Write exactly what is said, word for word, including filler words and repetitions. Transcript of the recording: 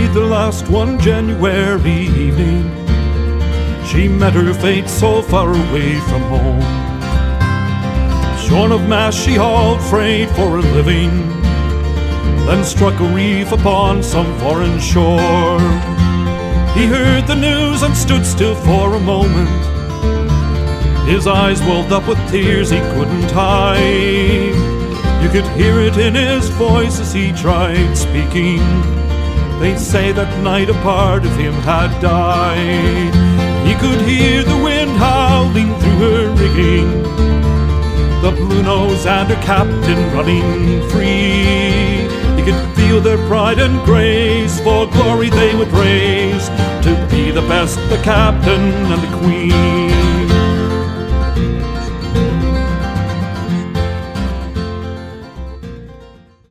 the last one January evening, she met her fate so far away from home. Shorn of mast she hauled freight for a living, then struck a reef upon some foreign shore. He heard the news and stood still for a moment. His eyes welled up with tears he couldn't hide. You could hear it in his voice as he tried speaking. They say that night a part of him had died. He could hear the wind howling through her rigging, the Blue Nose and her captain running free. He could feel their pride and grace, for glory they would raise, to be the best, the captain and the queen.